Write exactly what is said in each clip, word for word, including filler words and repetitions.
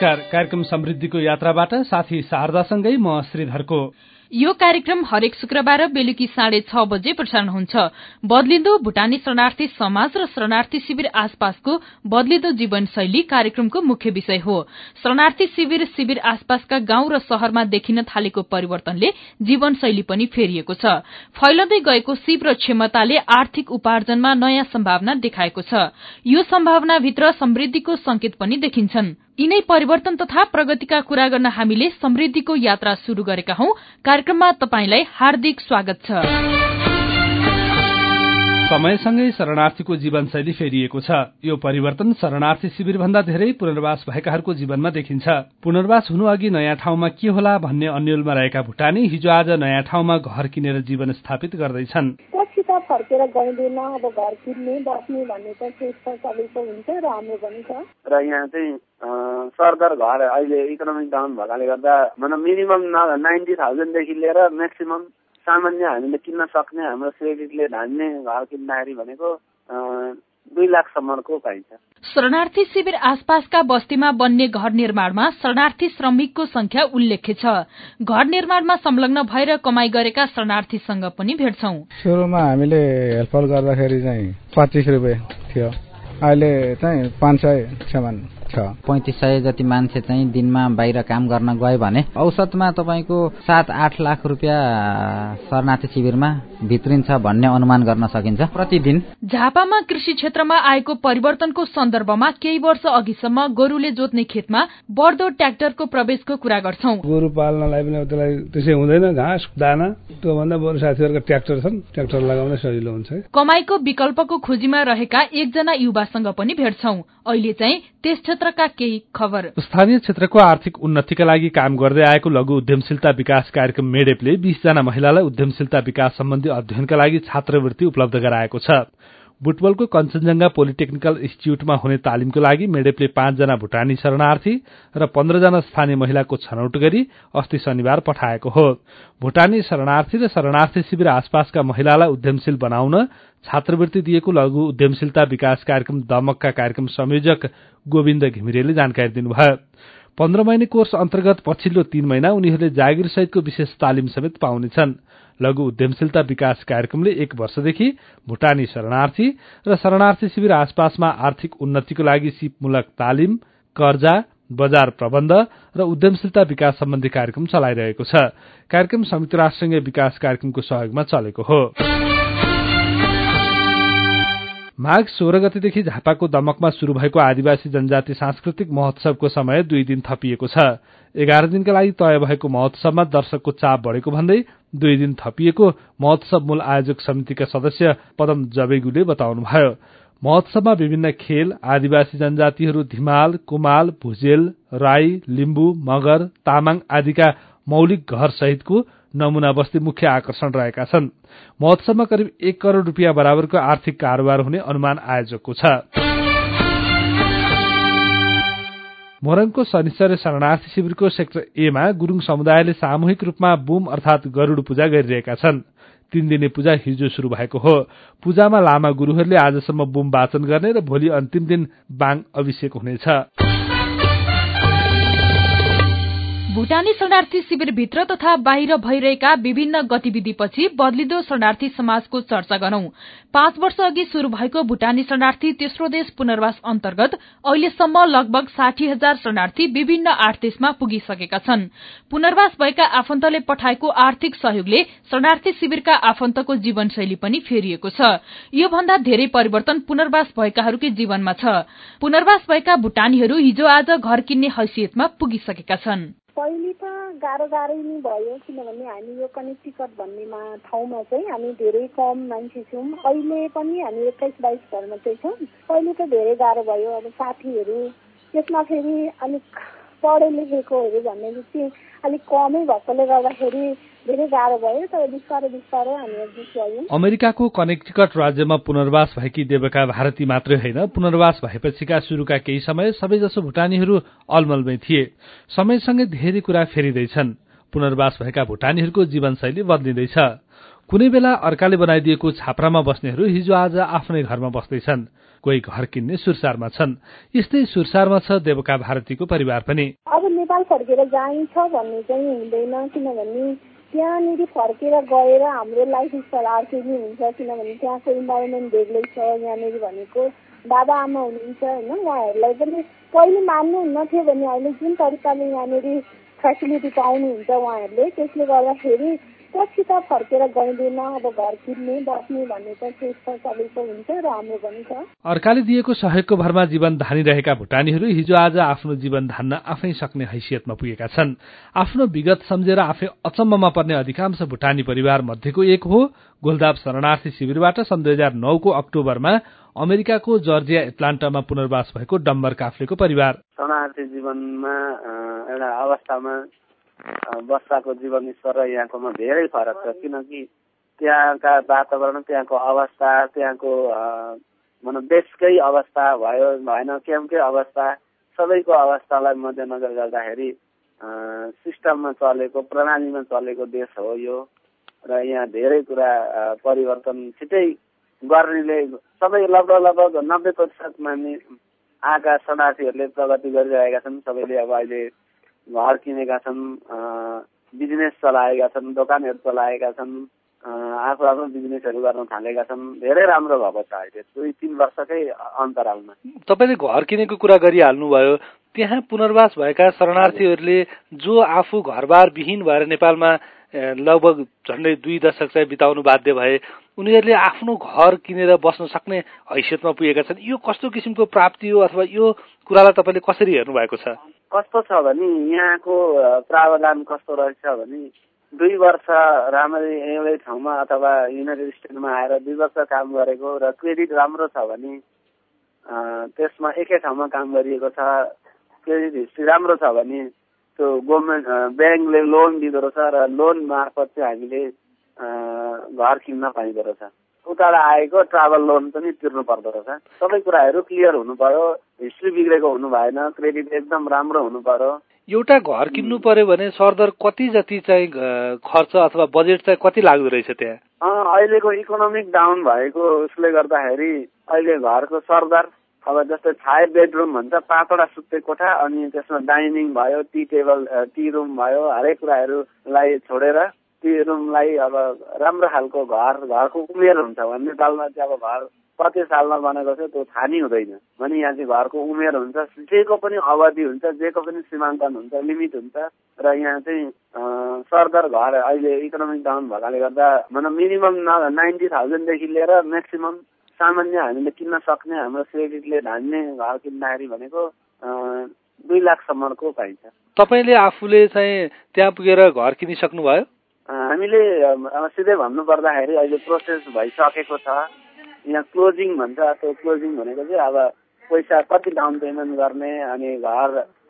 नमस्कार। कार्यक्रम समृद्धिको यात्राबाट साथी शारदासँगै म श्रीधरको। यो कार्यक्रम हरेक शुक्रबार बेलुकी साढे छ बजे प्रसारण हुन्छ। बदलिँदो भुटानी शरणार्थी समाज र शरणार्थी शिविर आसपासको बदलिँदो जीवनशैली कार्यक्रमको मुख्य विषय हो। शरणार्थी शिविर शिविर आसपासका गाउँ र शहरमा देखिन थालेको परिवर्तनले जीवनशैली पनि फेरिएको छ। फैलदै गएको शिव र क्षमताले आर्थिक उपार्जनमा नयाँ सम्भावना देखाएको छ। यो सम्भावनाभित्र समृद्धिको संकेत पनि देखिन्छन्। यिनै परिवर्तन तथा प्रगतिका कुरा गर्न हामीले समृद्धिको यात्रा शुरू गरेका हौं। कार्यक्रममा तपाईंलाई हार्दिक स्वागत छ। समयसँगै शरणार्थीको जीवनशैली फेरिएको छ। यो परिवर्तन शरणार्थी शिविर भन्दा धेरै पुनर्वास भएकाहरूको जीवनमा देखिन्छ। पुनर्वास हुनु अघि नयाँ ठाउँमा के होला भन्ने अन्यलमा रहेका भुटानी हिजो आज नयाँ ठाउँमा घर किनेर जीवन स्थापित गर्दैछन्। पछि त फर्केर गइँदैन, अब घर किन्ने बस्ने भन्ने त चेष्टा सबैको हुन्छ र हाम्रो पनि छ। र यहाँ चाहिँ सरदर घर अहिले इकोनोमिक डाउन भएकाले गर्दा मतलब मिनिमम नाइन्टी थाउजन्डदेखि लिएर म्याक्सिमम सामान्य हामीले किन्न सक्ने हाम्रो क्रेडिटले धान्ने घर किन्दाखेरि भनेको दुई लाखसम्मको पाइन्छ। शरणार्थी शिविर आसपासका बस्तीमा बन्ने घर निर्माणमा शरणार्थी श्रमिकको संख्या उल्लेख्य छ। घर निर्माणमा संलग्न भएर कमाई गरेका शरणार्थीसँग पनि भेट्छौं। सुरुमा हामीले हेल्पल गर्दाखेरि चाहिँ पच्चिस रुपियाँ थियो, अहिले चाहिँ पाँच सय समान छ। पैंतिस सय जति मान्छे चाहिँ दिनमा बाहिर काम गर्न गयो भने औसतमा तपाईँको सात आठ लाख रुपियाँ शरणार्थी शिविरमा भित्रिन्छ भन्ने अनुमान गर्न सकिन्छ प्रतिदिन। झापामा कृषि क्षेत्रमा आएको परिवर्तनको सन्दर्भमा केही वर्ष अघिसम्म गोरुले जोत्ने खेतमा बढ्दो ट्र्याक्टरको प्रवेशको कुरा गर्छौं। गोरु पाल्नलाई पनि त्यसलाई त्यसै हुँदैन, घाँस दाना त्यो भन्दा बरु साथीहरुको ट्र्याक्टर छन्, ट्र्याक्टर लगाउन सजिलो हुन्छ। कमाईको विकल्पको खोजीमा रहेका एकजना युवासँग पनि भेट्छौं। अहिले चाहिँ त्यस क्षेत्रका केही खबर। स्थानीय क्षेत्रको आर्थिक उन्नतिका लागि काम गर्दै आएको लघु उद्यमशीलता विकास कार्यक्रम मेडेपले बीस जना महिलालाई उद्यमशीलता विकास सम्बन्धी अध्ययनका लागि छात्रवृत्ति उपलब्ध गराएको छ। बुटवलको कञ्चनजंघा पोलिटेक्निकल इन्स्टिच्युटमा हुने तालिमको लागि मेडेपले पाँचजना भुटानी शरणार्थी र पन्ध्रजना स्थानीय महिलाको छनौट गरी अस्ति शनिबार पठाएको हो। भुटानी शरणार्थी र शरणार्थी शिविर आसपासका महिलालाई उद्यमशील बनाउन छात्रवृत्ति दिएको लघु उद्यमशीलता विकास कार्यक्रम दमकका कार्यक्रम संयोजक गोविन्द घिमिरेले जानकारी दिनुभयो। पन्ध्र महिने कोर्स अन्तर्गत पछिल्लो तीन महिना उनीहरूले जागिर सहितको विशेष तालिम समेत पाउनेछन्। लघु उद्यमशीलता विकास कार्यक्रमले एक वर्षदेखि भुटानी शरणार्थी र शरणार्थी शिविर आसपासमा आर्थिक उन्नतिको लागि सिपमूलक तालिम, कर्जा, बजार प्रबन्ध र उद्यमशीलता विकास सम्बन्धी कार्यक्रम चलाइरहेको छ। कार्यक्रम संयुक्त राष्ट्रसंघीय विकास कार्यक्रमको सहयोगमा चलेको हो। माघ सोह्र गतेदेखि झापाको दमकमा शुरू भएको आदिवासी जनजाति सांस्कृतिक महोत्सवको समय दुई दिन थपिएको छ। एघार दिनका लागि तय भएको महोत्सवमा दर्शकको चाप बढेको भन्दै दुई दिन थपिएको महोत्सव मूल आयोजक समितिका सदस्य पदम जबेगुले बताउनुभयो। महोत्सवमा विभिन्न खेल, आदिवासी जनजातिहरू धिमाल, कुमाल, भुजेल, राई, लिम्बू, मगर, तामाङ आदिका मौलिक घर सहितको नमूना बस्ती मुख्य आकर्षण रहेका छन्। महोत्सवमा करिब एक करोड़ रुपियाँ बराबरको आर्थिक कारोबार हुने अनुमान आयोजकको छ। मोरङको शनिश्चर्य शरणार्थी शिविरको सेक्टर एमा गुरूङ समुदायले सामूहिक रूपमा बुम अर्थात गरूड पूजा गरिरहेका छन्। तीन दिने पूजा हिजो शुरू भएको हो। पूजामा लामा गुरूहरूले आजसम्म बुम वाचन गर्ने र भोलि अन्तिम दिन बाङ अभिषेक हुनेछ। भुटानी शरणार्थी शिविरभित्र तथा बाहिर भइरहेका विभिन्न गतिविधिपछि बदलिँदो शरणार्थी समाजको चर्चा गरौं। पाँच वर्ष अघि शुरू भएको भुटानी शरणार्थी तेस्रो देश पुनर्वास अन्तर्गत अहिलेसम्म लगभग साठी हजार शरणार्थी विभिन्न आठ देशमा पुगिसकेका छन्। पुनर्वास भएका आफन्तले पठाएको आर्थिक सहयोगले शरणार्थी शिविरका आफन्तको जीवनशैली पनि फेरिएको छ। यो भन्दा धेरै परिवर्तन पुनर्वास भएकाहरूकै जीवनमा छ। पुनर्वास भएका भुटानीहरू हिजो आज घर किन्ने हैसियतमा पुगिसकेका छन्। पहिले त गाह्रो गाह्रै नै भयो, किनभने हामी यो कनेक्टिकट भन्नेमा ठाउँमा चाहिँ हामी धेरै कम मान्छे छौँ। अहिले पनि हामी एक्काइस बाइस घर मात्रै छौँ। पहिले त धेरै गाह्रो भयो। अब साथीहरू त्यसमा फेरि अलिक पढे लेखेकोहरू भन्ने चाहिँ अलिक कमै भएकोले गर्दाखेरि धेरै गाह्रो भयो। तर बिस्तारै बिस्तारै हामी एडजस्ट भयौँ। अमेरिकाको कनेक्टिकट राज्यमा पुनर्वास भएकी देवका भारती मात्रै होइन, पुनर्वास भएपछिका शुरूका केही समय सबैजसो भुटानीहरू अलमलमै थिए। समयसँगै धेरै कुरा फेरिँदैछन्। पुनर्वास भएका भुटानीहरूको जीवनशैली बदलिँदैछ। कुनै बेला अर्काले बनाइदिएको छाप्रामा बस्नेहरू हिजो आज आफ्नै घरमा बस्दैछन्, कोही घर किन्ने सुरसारमा छन्। यस्तै सुरसारमा छ देवका भारतीको परिवार पनि। अब नेपाल फर्केर जाइन्छ भन्ने चाहिँ हुँदैन, किनभने त्यहाँनिर फर्केर गएर हाम्रो लाइफ स्टाइल अर्कै नै हुन्छ, किनभने त्यहाँको इन्भाइरोमेन्ट बेग्लै छ। यहाँनिर भनेको बाबा आमा हुनुहुन्छ होइन, उहाँहरूलाई पनि पहिले मान्नुहुन्न थियो भने अहिले जुन तरिकाले यहाँनिर फेसिलिटी पाउनुहुन्छ उहाँहरूले, त्यसले गर्दाखेरि पछि त फर्केर गइँदैन। अब घर किन्ने बस्ने भन्ने त त्यस्तो सबैको हुन्छ र हाम्रो पनि छ। अर्काले दिएको सहयोगको भरमा जीवन धानिरहेका भुटानीहरू हिजो आज आफ्नो जीवन धान्न आफै सक्ने हैसियतमा पुगेका छन्। आफ्नो विगत सम्झेर आफै अचम्ममा पर्ने अधिकांश भुटानी परिवार मध्येको एक हो गोलदाब शरणार्थी शिविरबाट सन् दुई हजार नौको अक्टोबरमा अमेरिकाको जर्जिया एटलान्टामा पुनर्वास भएको डम्बर काफ्लेको परिवार। शरणार्थी जीवनमा एउटा अवस्थामा बस्दाको जीवन स्तर र यहाँकोमा धेरै फरक छ, किनकि त्यहाँका वातावरण, त्यहाँको अवस्था, त्यहाँको भनौँ देशकै अवस्था भयो भएन, क्याम्पकै अवस्था, सबैको अवस्थालाई मध्यनजर गर्दाखेरि सिस्टममा चलेको, प्रणालीमा चलेको देश हो यो। र यहाँ धेरै कुरा परिवर्तन छिटै गर्नेले सबै लगभग लगभग नब्बे प्रतिशत मानि आएका शरणार्थीहरूले प्रगति गरिरहेका छन्। सबैले अब अहिले घर किनेका छन्, बिजनेस चलाएका छन्, दोकानहरू चलाएका छन्, आफू आफ्नो बिजनेसहरू गर्न थालेका छन्। धेरै राम्रो भएको छ अहिले दुई तिन वर्षकै अन्तरालमा। तपाईँले घर किनेको कुरा गरिहाल्नुभयो, त्यहाँ पुनर्वास भएका शरणार्थीहरूले जो आफू घरबार विहीन भएर नेपालमा लगभग झन्डै दुई दशक चाहिँ बिताउनु बाध्य भए, उनीहरूले आफ्नो घर किनेर बस्न सक्ने हैसियतमा पुगेका छन्। यो कस्तो किसिमको प्राप्ति हो अथवा यो कुरालाई तपाईँले कसरी हेर्नु भएको छ? कस्तो छ भने यहाँको प्रावधान कस्तो रहेछ भने दुई वर्ष राम्ररी एउटै ठाउँमा अथवा युनाइटेड स्टेटमा आएर दुई वर्ष काम गरेको र क्रेडिट राम्रो छ भने त्यसमा एकै ठाउँमा काम गरिएको छ, क्रेडिट हिस्ट्री राम्रो छ भने त्यो गभर्मेन्ट ब्याङ्कले लोन दिँदो रहेछ र लोन मार्फत चाहिँ हामीले घर किन्न पाइँदो रहेछ। उताबाट आएको ट्राभल लोन पनि तिर्नु पर्दो रहेछ। सबै कुराहरू क्लियर हुनु पर्यो, हिस्ट्री बिग्रेको हुनु भएन, क्रेडिट एकदम राम्रो हुनु पर्यो। एउटा घर किन्नु पर्यो भने सरदर कति जति चाहिँ खर्च अथवा बजेट चाहिँ कति लाग्दो रहेछ त्यहाँ? अहिलेको इकोनोमिक डाउन भएको उसले गर्दाखेरि अहिले घरको सरदर अब जस्तै फाइभ बेडरुम भन्छ, पाँचवटा सुत्ने कोठा, अनि त्यसमा डाइनिङ भयो, टी टेबल, टी रुम भयो, हरेक कुराहरूलाई छोडेर टी रुमलाई अब राम्रो खालको घर, घरको उमेर हुन्छ भने नेपालमा चाहिँ अब घर कति सालमा बनेको छ त्यो थाहा नै हुँदैन भने यहाँ चाहिँ घरको उमेर हुन्छ, जेको पनि अवधि हुन्छ, जेको पनि सीमाङ्कन हुन्छ, लिमिट हुन्छ। र यहाँ चाहिँ सरदर घर अहिले इकोनोमिक डाउन भएकाले गर्दा मतलब मिनिमम नाइन्टी थाउजन्डदेखि लिएर म्याक्सिमम सामान्य हामीले किन्न सक्ने हाम्रो क्रेडिटले धान्ने घर किन्दाखेरि भनेको दुई लाखसम्मको पाइन्छ। तपाईँले आफूले चाहिँ त्यहाँ पुगेर घर किनिसक्नुभयो? हामीले अब सिधै भन्नु पर्दाखेरि अहिले प्रोसेस भइसकेको छ। यहाँ क्लोजिङ भन्छ, त्यो क्लोजिङ भनेको चाहिँ अब पैसा कति डाउन पेमेन्ट गर्ने अनि घर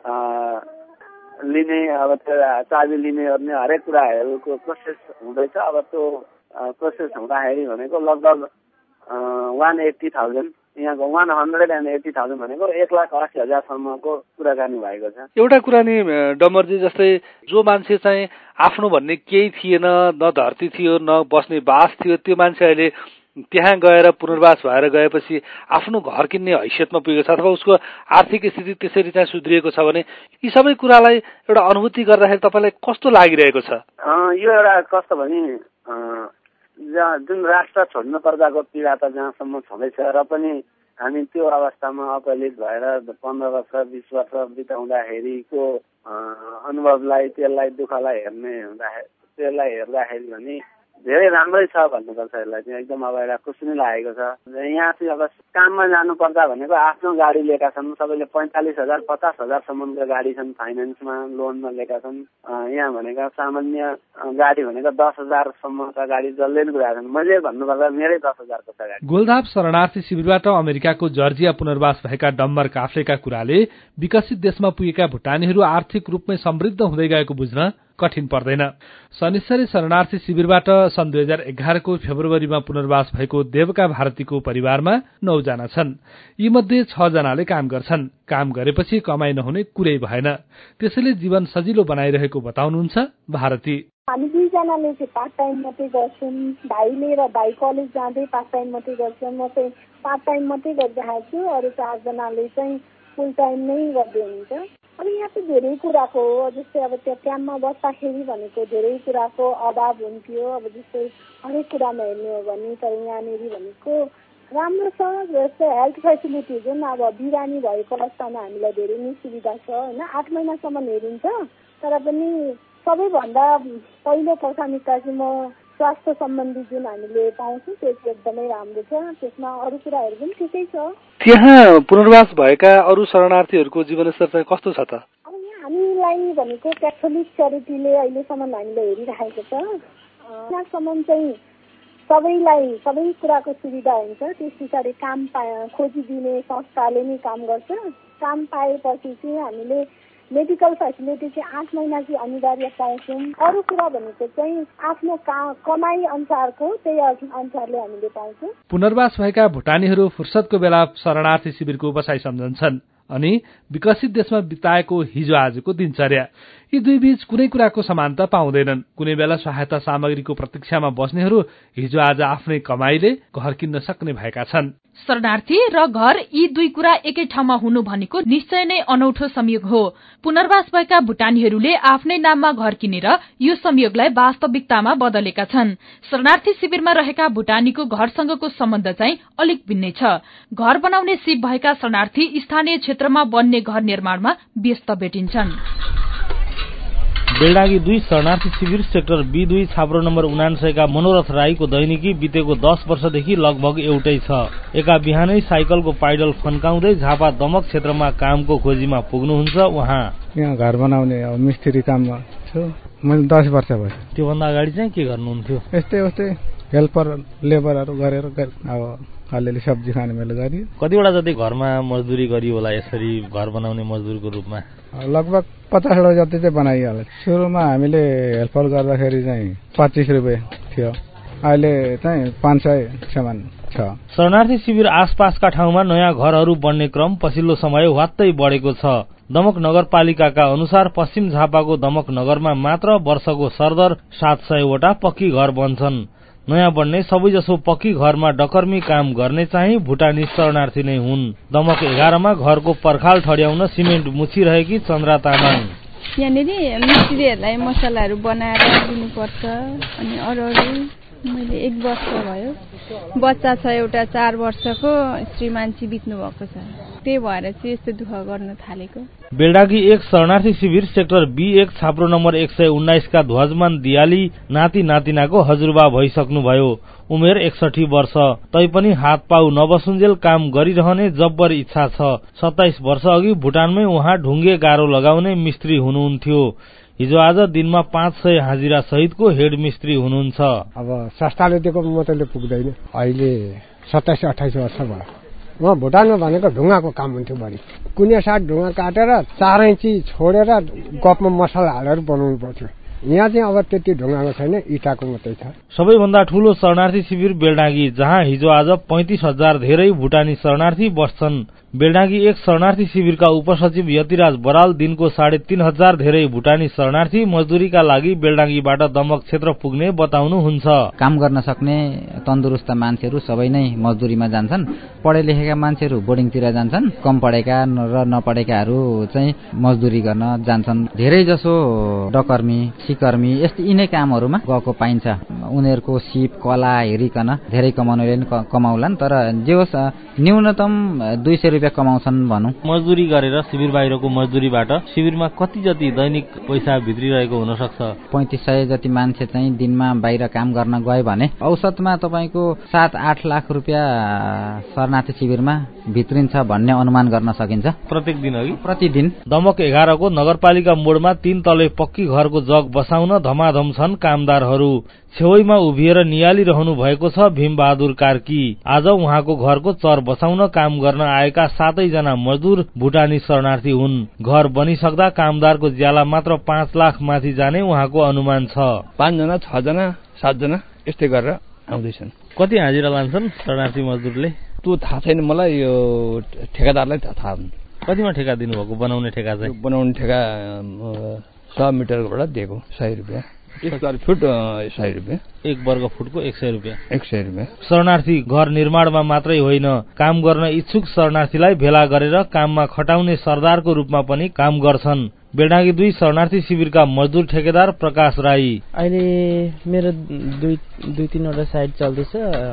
लिने, अब त्यो चाबी लिने ओर्ने हरेक कुराहरूको प्रोसेस हुँदैछ। अब त्यो प्रोसेस हुँदाखेरि भनेको लगभग वान एट्टी थाउजन्ड यहाँको one hundred and eighty thousand भनेको एक लाख अस्सी हजारसम्मको कुराकानी भएको छ। एउटा कुरा नि डम्बरजी, जस्तै जो मान्छे चाहिँ आफ्नो भन्ने केही थिएन, न धरती थियो न बस्ने बास थियो, त्यो मान्छे अहिले त्यहाँ गएर पुनर्वास भएर गएपछि आफ्नो घर किन्ने हैसियतमा पुगेको छ अथवा उसको आर्थिक स्थिति त्यसरी चाहिँ सुध्रिएको छ भने यी सबै कुरालाई एउटा अनुभूति गर्दाखेरि तपाईँलाई कस्तो लागिरहेको छ? यो एउटा कस्तो भने जुन राष्ट्र छोड्नु पर्दाको पीडा त जहाँसम्म छँदैछ र पनि हामी त्यो अवस्थामा अपलित भएर पन्ध्र वर्ष बिस वर्ष बिताउँदाखेरिको अनुभवलाई, त्यसलाई दुःखलाई हेर्ने हुँदाखेरि त्यसलाई हेर्दाखेरि भने धेरै राम्रै छ भन्नुपर्छ। यसलाई चाहिँ एकदम अब एउटा खुसी नै लागेको छ। यहाँ चाहिँ अब काममा जानु पर्दा भनेको आफ्नो गाडी लिएका छन्, सबैले पैँतालिस हजार पचास हजारसम्मको गाडी छन्, फाइनेन्समा लोनमा लिएका छन्। यहाँ भनेको सामान्य गाडी भनेको दस हजारसम्मका गाडी जसले पनि कुराहरू छन्। मैले भन्नुपर्दा मेरै दस हजारको छ गाडी। गोलधाप शरणार्थी शिविरबाट अमेरिकाको जर्जिया पुनर्वास भएका डम्बर काफ्लेका कुराले विकसित देशमा पुगेका भुटानीहरू आर्थिक रूपमै समृद्ध हुँदै गएको बुझ्न कठिन पर्दैन। शनिश्चरी शरणार्थी शिविरबाट सन् दुई हजार एघारको फेब्रुअरीमा पुनर्वास भएको देवका भारतीको परिवारमा नौजना छन्। यी मध्ये छ जनाले काम गर्छन्। काम गरेपछि कमाई नहुने कुरै भएन, त्यसैले जीवन सजिलो बनाइरहेको बताउनुहुन्छ भारती। हामी दुईजना कतिजनाले चाहिँ पार्ट टाइम मात्रै गर्छन्, भाइले र भाइ कलेज जाँदै पार्ट टाइम मात्रै गर्छन्, म चाहिँ पार्ट टाइम मात्रै गरिरहेको छु, अरू चारजनाले चाहिँ फुल टाइम नै गर्दै हुनुहुन्छ। अब यहाँ चाहिँ धेरै कुराको हो, जस्तै अब त्यो क्याम्पमा बस्दाखेरि भनेको धेरै कुराको अभाव हुन्थ्यो। अब जस्तै हरेक कुरामा हेर्ने हो भने तर यहाँनिर भनेको राम्रो छ, जस्तै हेल्थ फेसिलिटी जुन अब बिरामी भएको अवस्थामा हामीलाई धेरै नै सुविधा छ होइन। आठ महिनासम्म हेरिन्छ, तर पनि सबैभन्दा पहिलो प्राथमिकता चाहिँ म स्वास्थ्य सम्बन्धी जुन हामीले पाउँछौँ त्यो चाहिँ एकदमै राम्रो छ। त्यसमा अरू कुराहरू पनि ठिकै छ। त्यहाँ पुनर्वास भएका अरू शरणार्थीहरूको जीवनस्तर चाहिँ कस्तो छ त? अब यहाँ हामीलाई भनेको क्याथोलिक च्यारिटीले अहिलेसम्म हामीलाई हेरिरहेको छ। यहाँसम्म चाहिँ सबैलाई सबै कुराको सुविधा हुन्छ। त्यस पछाडि काम पाए खोजिदिने संस्थाले नै काम गर्छ। काम पाएपछि चाहिँ हामीले मेडिकल फेसिलिटी चाहिँ आठ महिना चाहिँ अनिवार्य पाउँछौँ। अरू कुरा भनेको चाहिँ आफ्नो कमाई अनुसारको त्यही अनुसारले हामीले पाउँछौँ। पुनर्वास भएका भुटानीहरू फुर्सदको बेला शरणार्थी शिविरको बसाई सम्झन्छन् अनि विकसित देशमा बिताएको हिजो आजको दिनचर्या यी दुई बीच कुनै कुराको समानता पाउँदैनन्। कुनै बेला सहायता सामग्रीको प्रतीक्षामा बस्नेहरू हिजो आज आफ्नै कमाईले घर किन्न सक्ने भएका छन्। शरणार्थी र घर यी दुई कुरा एकै ठाउँमा हुनु भनेको निश्चय नै अनौठो संयोग हो। पुनर्वास भएका भुटानीहरूले आफ्नै नाममा घर किनेर यो संयोगलाई वास्तविकतामा बदलेका छन्। शरणार्थी शिविरमा रहेका भुटानीको घरसँगको सम्बन्ध चाहिँ अलिक भिन्नै छ। घर बनाउने सिप भएका शरणार्थी स्थानीय क्षेत्रमा बन्ने घर निर्माणमा व्यस्त भेटिन्छन्। बेलडाँगी दुई शरणार्थी शिविर सेक्टर बी दुई छाप्रो नम्बर उनान्सयका मनोरथ राईको दैनिकी बितेको दस वर्षदेखि लगभग एउटै छ। एका बिहानै साइकलको पाइडल फन्काउँदै झापा दमक क्षेत्रमा कामको खोजीमा पुग्नुहुन्छ उहाँ। यहाँ घर बनाउने अब मिस्त्री काममा छु मैले दस वर्ष भयो। त्योभन्दा अगाडि चाहिँ के गर्नुहुन्थ्यो? यस्तै उस्तै हेल्पर लेबरहरू गरेर अब अलिअलि सब्जी खाने मैले गरेँ। कतिवटा जति घरमा मजदुरी गरियो होला यसरी घर बनाउने मजदुरको रूपमा? लगभग पचासवटा जति चाहिँ बनाइहाल्यो। सुरुमा हामीले हेल्पर गर्दाखेरि चाहिँ पच्चिस रुपियाँ थियो, अहिले चाहिँ पाँच सय समान छ। शरणार्थी शिविर आसपासका ठाउँमा नयाँ घरहरू बन्ने क्रम पछिल्लो समय वात्तै बढेको छ। दमक नगरपालिकाका अनुसार पश्चिम झापाको दमक नगरमा मात्र वर्षको सरदर सात सयवटा पक्की घर बन्छन्। नयाँ बन्ने सबैजसो पक्की घरमा डकर्मी काम गर्ने चाहिँ भुटानी शरणार्थी नै हुन्। दमक एघारमा घरको पर्खाल ठड्याउन सिमेन्ट मुछिरहेकी चन्द्रा तामाङ। यहाँनिर मिस्त्रीहरूलाई मसलाहरू बनाएर दिनुपर्छ अनि अरू अरू मैले एक वर्ष भयो। बच्चा छ एउटा चार वर्षको, स्त्री मान्छे बित्नु भएको छ, त्यही भएर चाहिँ यस्तो दुःख गर्न थालेको। बेलडाँगी एक शरणार्थी शिविर सेक्टर बी एक छाप्रो नम्बर एक सय उन्नाइसका ध्वजमान दियाली नाति नातिनाको हजुरबा भइसक्नुभयो। उमेर एकसठी वर्ष, तैपनि हात पाउ नबसुन्जेल काम गरिरहने जब्बर इच्छा छ। सत्ताइस वर्ष अघि भुटानमै उहाँ ढुङ्गे गाह्रो लगाउने मिस्त्री हुनुहुन्थ्यो। हिजो आज दिनमा पाँच सय हाजिरा सहितको हेड मिस्त्री हुनुहुन्छ। अब संस्थाले दिएको मात्रै पुग्दैन। अहिले सत्ताइस अठाइस वर्ष भयो। म भुटानमा भनेको ढुङ्गाको काम हुन्थ्यो बढी। कुनै साथ ढुङ्गा काटेर चार इन्ची छोडेर गफमा मसला हालेर बनाउनु पर्थ्यो। यहाँ चाहिँ अब त्यति ढुङ्गाको छैन, इटाको मात्रै छ। सबैभन्दा ठूलो शरणार्थी शिविर बेलडाँगी, जहाँ हिजो आज पैंतिस हजार धेरै भुटानी शरणार्थी बस्छन्। बेलडाँगी एक शरणार्थी शिविरका उपसचिव यतिराज बराल दिनको साढे तीन हजार धेरै भुटानी शरणार्थी मजदुरीका लागि बेलडाँगीबाट दमक क्षेत्र पुग्ने बताउनुहुन्छ। काम गर्न सक्ने तन्दुरुस्त मान्छेहरू सबै नै मजदुरीमा जान्छन्। पढे लेखेका मान्छेहरू बोर्डिङतिर जान्छन्। कम पढेका र नपढेकाहरू चाहिँ मजदुरी गर्न जान्छन्। धेरै जसो डकर्मी सिकर्मी यस्तै यिनै कामहरूमा गएको पाइन्छ। उनीहरूको सिप कला हेरिकन धेरै कमाउनेले कमाउलान्, तर जे होस् न्यूनतम दुई सय रुपियाँ कमाउँछन् भनौँ। मजदुरी गरेर शिविर बाहिरको मजदुरीबाट शिविरमा कति जति दैनिक पैसा भित्रिरहेको हुन सक्छ? पैंतिस सय जति मान्छे चाहिँ दिनमा बाहिर काम गर्न गयो भने औसतमा तपाईँको सात आठ लाख रुपियाँ शरणार्थी शिविरमा भित्रिन्छ भन्ने अनुमान गर्न सकिन्छ। प्रत्येक दिन अघि प्रतिदिन। दमक एघारको नगरपालिका मोडमा तीन तले पक्की घरको जग बसाउन धमाधम छन् कामदारहरू। छेउमा उभिएर नियाली रहनु भएको छ भीम बहादुर कार्की। आज उहाँको घरको चर बसाउन काम गर्न आएका सातै जना मजदुर भुटानी शरणार्थी हुन्। घर बनिसक्दा कामदारको ज्याला मात्र पाँच लाख माथि जाने उहाँको अनुमान छ। पाँचजना छ जना सात जना यस्तै गरेर आउँदैछन्। कति हाजिरा लान्छन् शरणार्थी मजदुरले? त्यो थाहा छैन मलाई, यो ठेकादारलाई थाहा हुन्छ। कतिमा ठेका दिनुभएको बनाउने ठेका चाहिँ? बनाउने ठेका सौ मिटरबाट दिएको सय रुपियाँ। एक वर्ग फुट सय रुपियाँ एक वर्ग फुटको एक सय रुपियाँ एक सय रुपियाँ शरणार्थी घर निर्माणमा मात्रै होइन काम गर्न इच्छुक शरणार्थीलाई भेला गरेर काममा खटाउने सरदारको रूपमा पनि काम गर्छन्। बेलडाँगी दुई शरणार्थी शिविरका मजदुर ठेकेदार प्रकाश राई अहिले मेरो दुई दुई तीनवटा साइड चल्दैछ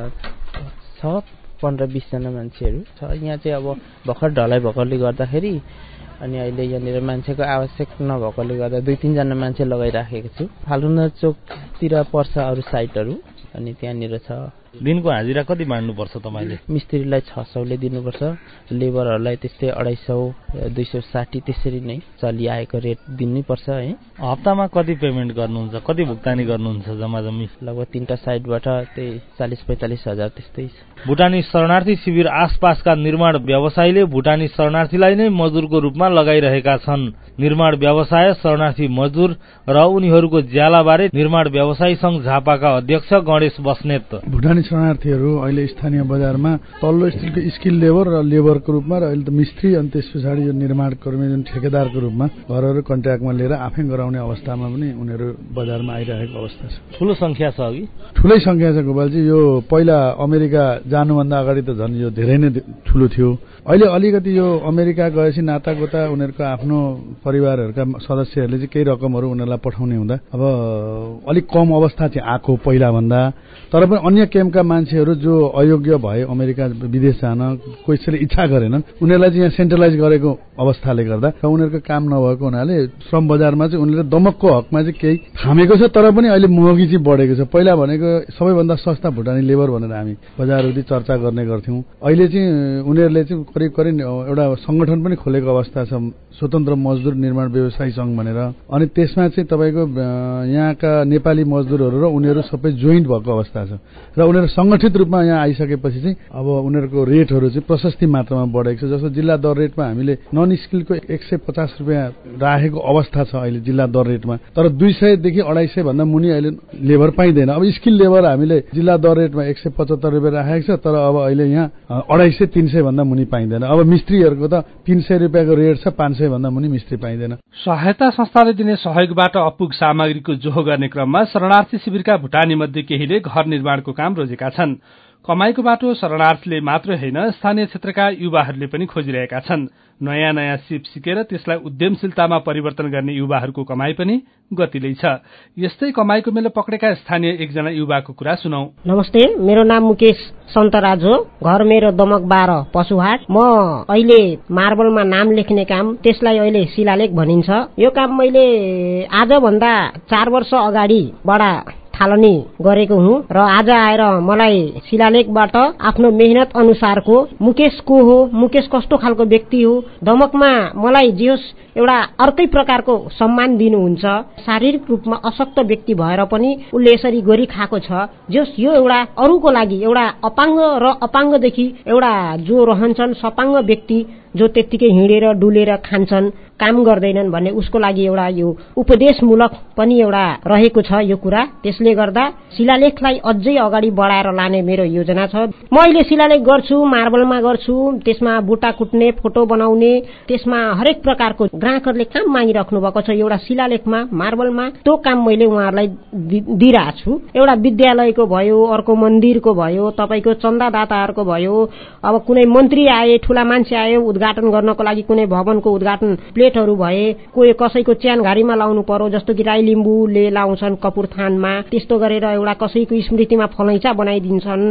छ पन्ध्र बिसजना मान्छेहरू छ। यहाँ चाहिँ अब भर्खर ढलाइ भएकोले गर्दाखेरि अनि अहिले यहाँनिर मान्छेको आवश्यक नभएकोले गर्दा दुई तीनजना मान्छे लगाइराखेको छु। फालुना चोकतिर पर्छ अरू साइटहरू अनि त्यहाँनिर छ। दिनको हाजिरा कति मान्नुपर्छ तपाईँले? मिस्त्रीलाई छ सौले दिनुपर्छ, लेबरहरूलाई त्यस्तै अढाई सौ दुई सौ साठी त्यसरी नै चलिआएको रेट दिनै पर्छ है। हप्तामा कति पेमेन्ट गर्नुहुन्छ, कति भुक्तानी गर्नुहुन्छ जम्मा जम्मी? लगभग तीनटा साइडबाट त्यही चालिस पैँतालिस हजार त्यस्तै। भुटानी शरणार्थी शिविर आसपासका निर्माण व्यवसायीले भुटानी शरणार्थीलाई नै मजदुरको रूपमा लगाइरहेका छन्। निर्माण व्यवसाय, शरणार्थी मजदुर र उनीहरूको ज्यालाबारे निर्माण व्यवसायी संघ झापाका अध्यक्ष गणेश बस्नेत भुटानी शरणार्थीहरू अहिले स्थानीय बजारमा तल्लो स्टिलको स्किल लेबर र लेबरको रूपमा र अहिले त मिस्त्री अनि त्यस पछाडि यो निर्माण कर्मी जुन ठेकेदारको रूपमा घरहरू कन्ट्र्याक्टमा लिएर आफै गराउने अवस्थामा पनि उनीहरू बजारमा आइरहेको अवस्था छ। ठुलो संख्या छ अघि ठुलै संख्या छ गोपालजी। यो पहिला अमेरिका जानुभन्दा अगाडि त झन् यो धेरै नै ठुलो थियो। अहिले अलिकति यो अमेरिका गएपछि नातागोता उनीहरूको आफ्नो परिवारहरूका सदस्यहरूले चाहिँ केही रकमहरू उनीहरूलाई पठाउने हुँदा अब अलिक कम अवस्था चाहिँ आएको पहिला भन्दा। तर पनि अन्य क्याम्पका मान्छेहरू जो अयोग्य भए अमेरिका विदेश जान कसैले इच्छा गरेनन् उनीहरूलाई चाहिँ यहाँ सेन्ट्रलाइज गरेको अवस्थाले गर्दा र उनीहरूको काम नभएको हुनाले श्रम बजारमा चाहिँ उनीहरूले दमकको हकमा चाहिँ केही थामेको छ। तर पनि अहिले महँगी चाहिँ बढेको छ। पहिला भनेको सबैभन्दा सस्ता भुटानी लेबर भनेर हामी बजारहरूतिर चर्चा गर्ने गर्थ्यौँ। अहिले चाहिँ उनीहरूले चाहिँ करिब करिब एउटा संगठन पनि खोलेको अवस्था छ, स्वतन्त्र मजदुर निर्माण व्यवसायी संघ भनेर। अनि त्यसमा चाहिँ तपाईँको यहाँका नेपाली मजदुरहरू र उनीहरू सबै जोइन्ट भएको अवस्था छ र उनीहरू संगठित रूपमा यहाँ आइसकेपछि चाहिँ अब उनीहरूको रेटहरू चाहिँ प्रशस्ति मात्रामा बढेको छ। जस्तो जिल्ला दर रेटमा हामीले नन स्किलको एक सय पचास रुपियाँ राखेको अवस्था छ अहिले जिल्ला दर रेटमा। तर दुई सयदेखि अढाई सय भन्दा मुनि अहिले लेबर पाइँदैन। अब स्किल लेबर हामीले जिल्ला दर रेटमा एक सय पचहत्तर रुपियाँ राखेको छ, तर अब अहिले यहाँ अढाई सय तीन सय भन्दा मुनि पाइँदैन। अब मिस्त्रीहरूको त तीन सय रुपियाँको रेट छ, पाँच सय भन्दा मुनि मिस्त्री पाइँदैन। सहायता संस्थाले दिने सहयोगबाट अपुग सामग्रीको जोहो गर्ने क्रममा शरणार्थी शिविरका भुटानी मध्ये केहीले घर निर्माणको काम रोजेका छन्। कमाईको बाटो शरणार्थीले मात्र होइन स्थानीय क्षेत्रका युवाहरूले पनि खोजिरहेका छन्। नयाँ नयाँ सिप सिकेर त्यसलाई उद्यमशीलतामा परिवर्तन गर्ने युवाहरूको कमाई पनि गतिलै छ। यस्तै कमाईको मेलो पक्रेका स्थानीय एकजना युवाको कुरा सुनौ। नमस्ते, मेरो नाम मुकेश सन्तराज हो। घर मेरो दमक बाह्र पशुहाट। म अहिले मार्बलमा नाम लेख्ने काम, त्यसलाई अहिले शिलालेख भनिन्छ। यो काम मैले आजभन्दा चार वर्ष अगाडिबाट थालनी गरेको हुँ र आज आएर मलाई शिलालेखबाट आफ्नो मेहनत अनुसारको मुकेश को हो, मुकेश कस्तो खालको व्यक्ति हो, दमकमा मलाई जे होस् एउटा अर्कै प्रकारको सम्मान दिनुहुन्छ। शारीरिक रूपमा अशक्त व्यक्ति भएर पनि उसले यसरी गरी खाएको छ। जस यो एउटा अरूको लागि एउटा अपाङ्ग र अपाङ्गदेखि एउटा जो रहन्छन् सपाङ्ग व्यक्ति जो त्यत्तिकै हिँडेर डुलेर खान्छन्, काम गर्दैनन् भन्ने उसको लागि एउटा यो उपदेशमूलक पनि एउटा रहेको छ यो कुरा। त्यसले गर्दा शिलालेखलाई अझै अगाडि बढाएर लाने मेरो योजना छ। म अहिले शिलालेख गर्छु, मार्बलमा गर्छु, त्यसमा बुट्टा कुट्ने, फोटो बनाउने, त्यसमा हरेक प्रकारको ग्राहकहरूले काम मागिराख्नु भएको छ एउटा शिलालेखमा, मार्बलमा। त्यो काम मैले उहाँहरूलाई दिइरहेको छु। एउटा विद्यालयको भयो, अर्को मन्दिरको भयो, तपाईँको चन्दादाताहरूको भयो, अब कुनै मन्त्री आए, ठूला मान्छे आयो उद्घाटन गर्नको लागि, कुनै भवनको उद्घाटन प्लेटहरू भए, कोही कसैको च्यानघारीमा लाउनु पर्यो, जस्तो कि राई लिम्बूले लाउँछन् कपुरथानमा, त्यस्तो गरेर एउटा कसैको स्मृतिमा फलैचा बनाइदिन्छन्।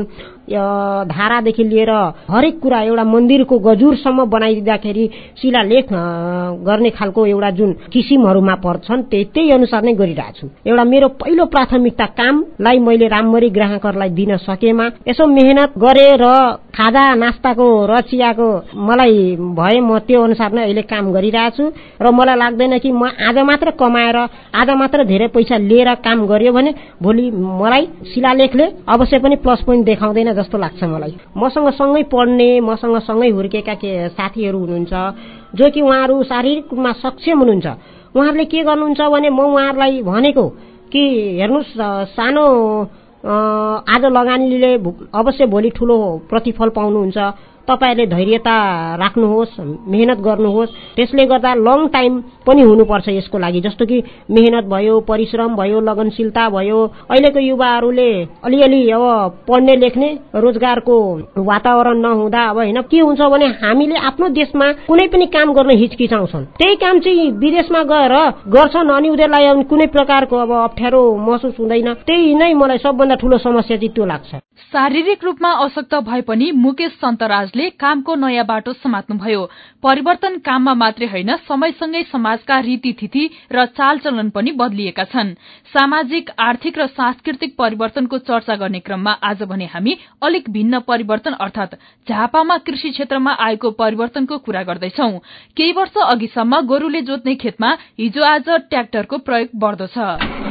धारादेखि लिएर हरेक कुरा एउटा मन्दिरको गजुरसम्म बनाइदिँदाखेरि शिलालेख गर्ने खालको एउटा जुन किसिमहरूमा पर्छन् त्यही त्यही अनुसार नै गरिरहेको छु। एउटा मेरो पहिलो प्राथमिकता कामलाई मैले राम्ररी ग्राहकहरूलाई दिन सकेमा, यसो मेहनत गरेर खाजा नास्ताको र चियाको मलाई भए म त्यो अनुसार नै अहिले काम गरिरहेको छु। र मलाई लाग्दैन कि म आज मात्र कमाएर आज मात्र धेरै पैसा लिएर काम गर्यो भने भोलि मलाई शिलालेखले अवश्य पनि प्लस पोइन्ट देखाउँदैन जस्तो लाग्छ मलाई। मसँग सँगै पढ्ने, मसँग सँगै हुर्केका के साथीहरू हुनुहुन्छ जो कि उहाँहरू शारीरिक रूपमा सक्षम हुनुहुन्छ। उहाँहरूले के गर्नुहुन्छ भने म उहाँहरूलाई भनेको कि हेर्नुहोस्, सानो आज लगानीले अवश्य भोलि ठुलो प्रतिफल पाउनुहुन्छ। तपाईहरुले धैर्यता राख्नुहोस्, मेहनत गर्नुहोस्। त्यसले गर्दा लङ टाइम पनि हुनुपर्छ यसको लागि, जस्तो कि मेहनत भयो, परिश्रम भयो, लगनशीलता भयो। अहिलेको युवाहरूले अलिअलि अब पढ्ने लेख्ने रोजगारको वातावरण नहुँदा अब हैन के हुन्छ भने हामीले आफ्नो देशमा कुनै पनि काम गर्न हिचकिचाउँछन्। त्यही काम चाहिँ विदेशमा गएर गर्छन् अनि उनीहरुलाई कुनै प्रकारको अब अप्ठ्यारो महसुस हुँदैन। त्यही नै मलाई सबभन्दा ठूलो समस्या चाहिँ त्यो लाग्छ। शारीरिक रूपमा अशक्त भए पनि मुकेश सन्तराजले कामको नयाँ बाटो समात्नुभयो। परिवर्तन काममा मात्रै होइन, समयसँगै समाजका रीतिथिति र चालचलन पनि बदलिएका छन्। सामाजिक, आर्थिक र सांस्कृतिक परिवर्तनको चर्चा गर्ने क्रममा आज भने हामी अलिक भिन्न परिवर्तन अर्थात झापामा कृषि क्षेत्रमा आएको परिवर्तनको कुरा गर्दैछौं। केही वर्ष अघिसम्म गोरुले जोत्ने खेतमा हिजो आज ट्र्याक्टरको प्रयोग बढ्दो छ।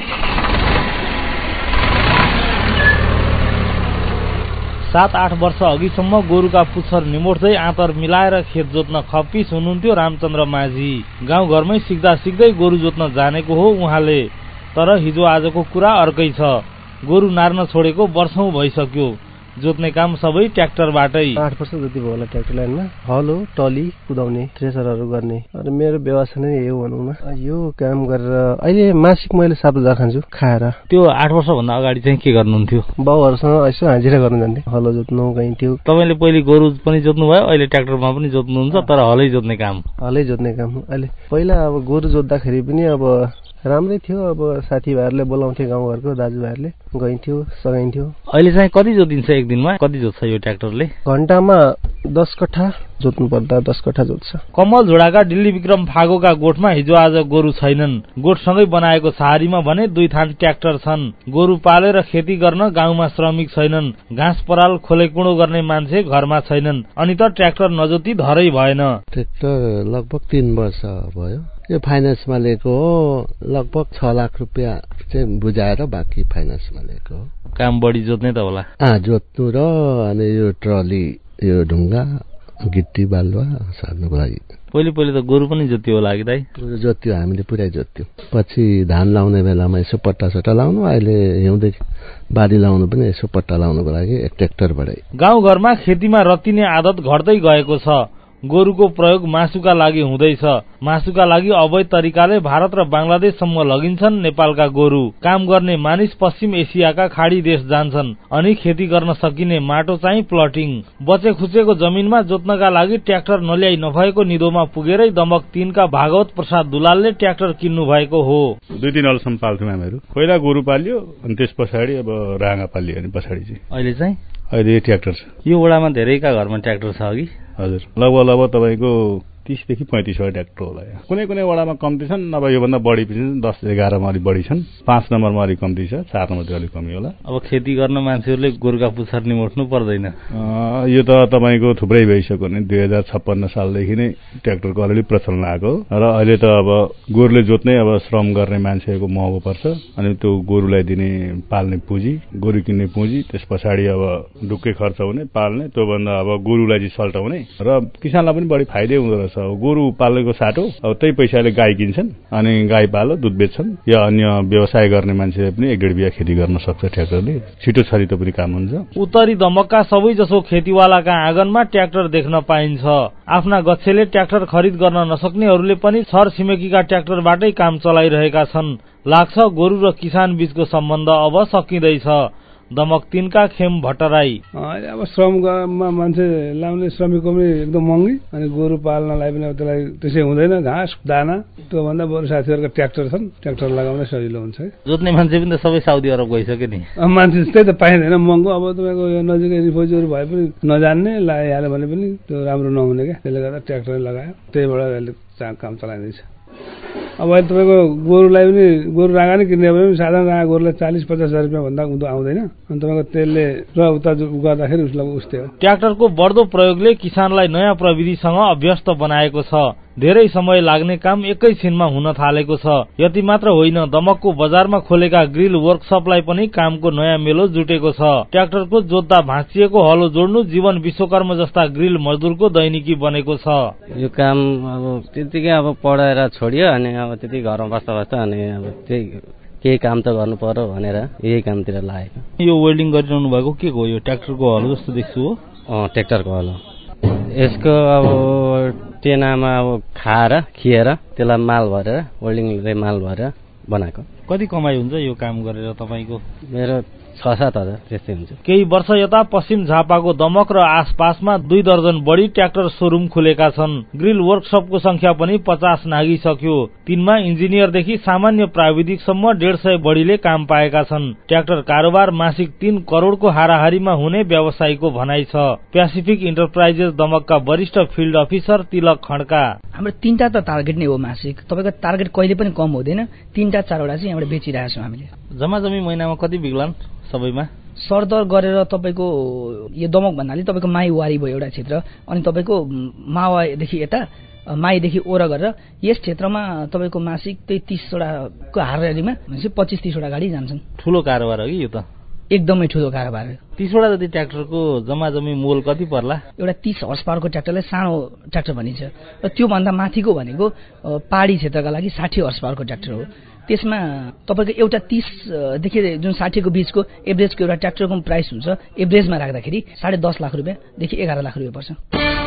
सात आठ वर्ष अघिसम्म गोरुका पुच्छर निमोट्दै आँतर मिलाएर खेत जोत्न खप्पिस हुनुहुन्थ्यो रामचन्द्र माझी। गाउँघरमै सिक्दा सिक्दै गोरु जोत्न जानेको हो उहाँले। तर हिजो आजको कुरा अर्कै छ। गोरु नार्न छोडेको वर्षौं भइसक्यो। जोत्ने काम सबै ट्र्याक्टरबाटै। आठ वर्ष जति भयो होला ट्र्याक्टर लाइनमा। हलो, टली कुदाउने, थ्रेसरहरू गर्ने। अनि मेरो व्यवसाय नै यही हो भनौँ न। यो काम गरेर अहिले मासिक मैले सात हजार खान्छु खाएर। त्यो आठ वर्षभन्दा अगाडि चाहिँ के गर्नुहुन्थ्यो? बाउहरूसँग यसो हाजिरा गर्न जान्थे, हलो जोत्नु गइन्थ्यो। तपाईँले पहिले गोरु पनि जोत्नु भयो, अहिले ट्र्याक्टरमा पनि जोत्नुहुन्छ, तर हलै जोत्ने काम? हलै जोत्ने काम। अहिले पहिला अब गोरु जोत्दाखेरि पनि अब राम्रै थियो। अब साथीभाइहरूले बोलाउँथे, गाउँघरको दाजुभाइहरूले गइन्थ्यो, सघाइन्थ्यो। अहिले चाहिँ कति जोतिन्छ एक दिनमा? कति जोत्छ यो ट्र्याक्टरले? घण्टामा दस कट्ठा जोत्नु पर्दा दस कट्ठा जोत्छ। कमल झोडाका दिल्ली विक्रम फागोका गोठमा हिजो आज गोरु छैनन्। गोठसँगै बनाएको छहारीमा भने दुई थान ट्र्याक्टर छन्। गोरु पालेर खेती गर्न गाउँमा श्रमिक छैनन्। घाँस पराल खोलेकुँडो गर्ने मान्छे घरमा छैनन्। अनि त ट्र्याक्टर नजोती धरै भएन। ट्र्याक्टर लगभग तीन वर्ष भयो। यो फाइनेन्समा लिएको हो। लगभग छ लाख रुपियाँ चाहिँ बुझाएर बाँकी फाइनेन्समा लिएको हो। काम बढी जोत्ने त होला? अँ, जोत्नु र अनि यो ट्रली, यो ढुङ्गा, गिट्टी बालुवा सार्नुको लागि। पहिले पहिले त गोरु पनि जोत्यो होला कि दाइ? गोरु जोत्यो, हामीले पुरै जोत्यो। पछि धान लाउने बेलामा यसो पट्टा सट्टा लाउनु, अहिले हिउँदै बारी लाउनु पनि यसो पट्टा लाउनुको लागि ट्र्याक्टरबाटै। गाउँघरमा खेतीमा रतिने आदत घट्दै गएको छ। गोरुको प्रयोग मासुका लागि हुँदैछ। मासुका लागि अवैध तरिकाले भारत र बंगलादेशसम्म लगिन्छन् नेपालका गोरु। काम गर्ने मानिस पश्चिम एसियाका खाडी देश जान्छन् अनि खेती गर्न सकिने माटो चाहिँ प्लटिङ। बचे खुचेको जमिनमा जोत्नका लागि ट्र्याक्टर नल्याई नभएको निदोमा पुगेरै दमक तीनका भागवत प्रसाद दुलालले ट्र्याक्टर किन्नु भएको हो। दुई तीन वर्षसम्म पाल्थ्यौं हामीहरू। पहिला गोरु पालियो अनि त्यस पछाडि अब राँगा पालियो अनि पछाडि चाहिँ अहिले चाहिँ अहिले ट्र्याक्टर छ। यो वडामा धेरैका घरमा ट्र्याक्टर छ अघि? हजुर, लगभग लगभग तपाईँको तीसदेखि पैंतिसवटा ट्र्याक्टर होला यहाँ। कुनै कुनै वडामा कम्ती छन्, नभए योभन्दा बढी पनि दस एघारमा अलिक बढी छन्। पाँच नम्बरमा अलिक कम्ती छ, चार नम्बरतिर अलिक कमी होला। अब खेती गर्न मान्छेहरूले गोरुका पुच्छर निमोट्नु पर्दैन। यो त तपाईँको थुप्रै भइसक्यो नि। दुई हजार छप्पन्न सालदेखि नै ट्र्याक्टरको अलिअलि प्रचलन आएको र अहिले त अब गोरुले जोत्ने अब श्रम गर्ने मान्छेको महँगो पर्छ। अनि त्यो गोरुलाई दिने पाल्ने पुँजी, गोरु किन्ने पुँजी, त्यस पछाडि अब ढुक्कै खर्च हुने, पाल्ने, त्योभन्दा अब गोरुलाई चाहिँ सल्टाउने र किसानलाई पनि बढी फाइदै हुँदो रहेछ। गोरु पालेको साटो अब त्यही पैसाले गाई किन्छन् अनि गाई पालो दुध बेच्छन्। या अन्य व्यवसाय गर्ने मान्छेले पनि एक डेढ बिघा खेती गर्न सक्छ ट्र्याक्टरले। छिटो छरितो पनि काम हुन्छ। उत्तरी दमकका सबैजसो खेतीवालाका आँगनमा ट्र्याक्टर देख्न पाइन्छ। आफ्ना गच्छेले ट्र्याक्टर खरिद गर्न नसक्नेहरूले पनि छर छिमेकीका ट्र्याक्टरबाटै काम चलाइरहेका छन्। लाग्छ गोरु र किसान बीचको सम्बन्ध अब सकिँदैछ। दमक तीनका खेम भट्टराई। अब श्रममा मान्छे लाउने श्रमिकको पनि एकदम महँगी अनि गोरु पाल्नलाई पनि त्यसलाई त्यसै हुँदैन। घाँस दाना त्योभन्दा बरु साथीहरूका ट्र्याक्टर छन्, ट्र्याक्टर लगाउनै सजिलो हुन्छ। जोत्ने मान्छे पनि त सबै साउदी अरब गइसक्यो नि। मान्छे त्यही त पाइँदैन, महँगो। अब तपाईँको यो नजिकै रिफोजीहरू भए पनि नजान्ने, लगाइहाल्यो भने पनि त्यो राम्रो नहुने क्या। त्यसले गर्दा ट्र्याक्टर लगायो, त्यहीबाट अहिले काम चलाइँदैछ। अब अहिले तपाईँको गोरुलाई पनि गोरु राँगा नै किन्ने भने पनि साधारण राँगा गोरुलाई चालिस पचास हजार रुपियाँ भन्दा उँधो आउँदैन। अनि तपाईँको तेलले र उता गर्दाखेरि उसलाई उस्तै हो। ट्र्याक्टरको बढ्दो प्रयोगले किसानलाई नयाँ प्रविधिसँग अभ्यस्त बनाएको छ। धेरै समय लाग्ने काम एकैछिनमा हुन थालेको छ। यति मात्र होइन, दमकको बजारमा खोलेका ग्रिल वर्कसपलाई पनि कामको नयाँ मेलो जुटेको छ। ट्र्याक्टरको जोत्दा भाँचिएको हलो जोड्नु जीवन विश्वकर्म जस्ता ग्रिल मजदुरको दैनिकी बनेको छ। यो काम अब त्यतिकै अब पढाएर छोडियो अनि अब त्यति घरमा बस्दा बस्दा अनि अब त्यही केही काम त गर्नु पर्यो भनेर यही कामतिर लागेको। यो वेल्डिङ गरिरहनु भएको के हो? यो ट्र्याक्टरको हलो जस्तो देख्छु हो। अँ, ट्र्याक्टरको हलो। यसको अब टेनामा अब खाएर खिएर त्यसलाई माल भरेर वेल्डिङले माल भरेर बनाएको। कति कमाइ हुन्छ यो काम गरेर तपाईँको? मेरो छ सात हजार त्यस्तै हुन्छ। केही वर्ष यता पश्चिम झापाको दमक र आसपासमा दुई दर्जन बढी ट्र्याक्टर सोरुम खुलेका छन्। ग्रिल वर्कशपको संख्या पनि पचास नागिसक्यो। तिनमा इन्जिनियरदेखि सामान्य प्राविधिकसम्म डेढ सय बढीले काम पाएका छन्। ट्र्याक्टर कारोबार मासिक तीन करोडको हाराहारीमा हुने व्यवसायीको भनाइ छ। प्यासिफिक इन्टरप्राइजेस दमकका वरिष्ठ फिल्ड अफिसर तिलक खड्का। हाम्रो तीनटा त टार्गेट नै हो मासिक। तपाईँको टार्गेट कहिले पनि कम हुँदैन। तीनटा चारवटा चाहिँ यहाँबाट बेचिरहेको छौँ हामीले। जम्मा जम्मी महिनामा कति बिग्लान् सबैमा? सरदर गरेर तपाईँको यो दमक भन्नाले तपाईँको माई वारी भयो एउटा क्षेत्र, अनि तपाईँको मावादेखि यता माईदेखि ओर गरेर यस क्षेत्रमा तपाईँको मासिक त्यही तीसवटाको हाराहारीमा भनेपछि पच्चिस तीसवटा गाडी जान्छन्। ठुलो कारोबार हो कि यो त? एकदमै ठुलो कारोबार हो। तीसवटा जति ट्र्याक्टरको जम्मा जम्मी मोल कति पर्ला? एउटा तीस हर्स पावरको ट्र्याक्टरलाई सानो ट्र्याक्टर भनिन्छ र त्योभन्दा माथिको भनेको पहाडी क्षेत्रका लागि साठी हर्स पावरको ट्र्याक्टर हो। त्यसमा तपाईँको एउटा तीसदेखि जुन साठीको बिचको एभरेजको एउटा ट्र्याक्टरको प्राइस हुन्छ, एभरेजमा राख्दाखेरि साढे दस लाख रुपियाँदेखि एघार लाख रुपियाँ पर्छ।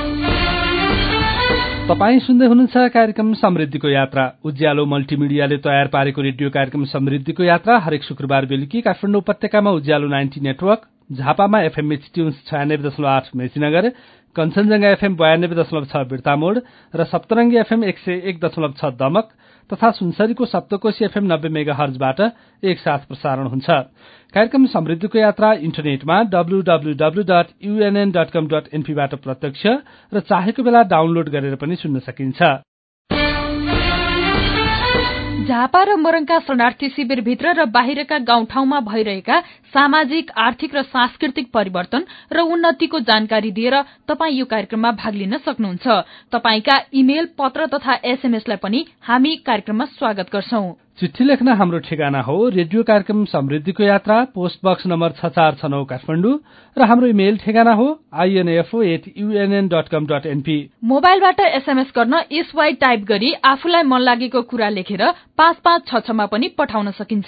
तपाईँ सुन्दै हुनुहुन्छ कार्यक्रम समृद्धिको यात्रा। उज्यालो मल्टिमिडियाले तयार पारेको रेडियो कार्यक्रम समृद्धिको यात्रा हरेक शुक्रबार बेलुकी काठमाडौँ उपत्यकामा उज्यालो नाइन्टी नेटवर्क, झापामा एफएम ट्युन्स छयानब्बे दशमलव आठ मेचीनगर, कञ्चनजंघा एफएम बयानब्बे दशमलव छ बिर्तामोड र सप्तरङ्गी एफएम एक सय एक दशमलव छ दमक तथा सुनसरीको सप्तकोशी एफएम नब्बे मेगा हर्जबाट एकसाथ प्रसारण हुन्छ। कार्यक्रम समृद्धिको यात्रा इन्टरनेटमा W W W dot UNN dot com dot एनपीबाट प्रत्यक्ष र चाहेको बेला डाउनलोड गरेर पनि सुन्न सकिन्छ। झापा र मोरङका शरणार्थी शिविरभित्र र बाहिरका गाउँठाउँमा भइरहेका सामाजिक, आर्थिक र सांस्कृतिक परिवर्तन र उन्नतिको जानकारी दिएर तपाई यो कार्यक्रममा भाग लिन सक्नुहुन्छ। तपाईका इमेल, पत्र तथा एसएमएसलाई पनि हामी कार्यक्रममा स्वागत गर्छौं। चिठी लेख्न हाम्रो ठेगाना हो रेडियो कार्यक्रम समृद्धिको यात्रा, पोस्ट बक्स नम्बर छ चार छ नौ काठमाडौँ र हाम्रो इमेल ठेगाना हो INFO at UNN dot com dot NP. मोबाइलबाट एसएमएस गर्न एसवाई टाइप गरी आफूलाई मन लागेको कुरा लेखेर पाँच पाँच छ छमा पनि पठाउन सकिन्छ।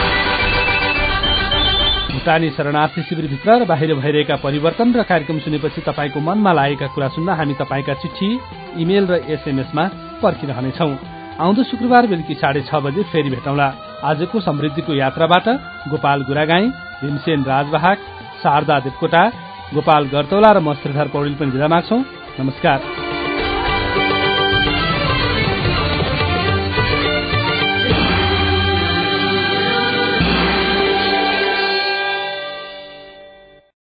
भुटानी शरणार्थी शिविरभित्र र बाहिर भइरहेका परिवर्तन र कार्यक्रम सुनेपछि तपाईँको मनमा लागेका कुरा सुन्न हामी तपाईँका चिठी, इमेल र एसएमएसमा पर्खिरहनेछौं। आउँदो शुक्रबार बेलुकी साढे छ बजे फेरि भेटौँला। आजको समृद्धिको यात्राबाट गोपाल गुरागाई, भीमसेन राजवाहक, शारदा देवकोटा, गोपाल गर्तौला र म श्रीधर पौडेल पनि विदा माग्छौं। नमस्कार।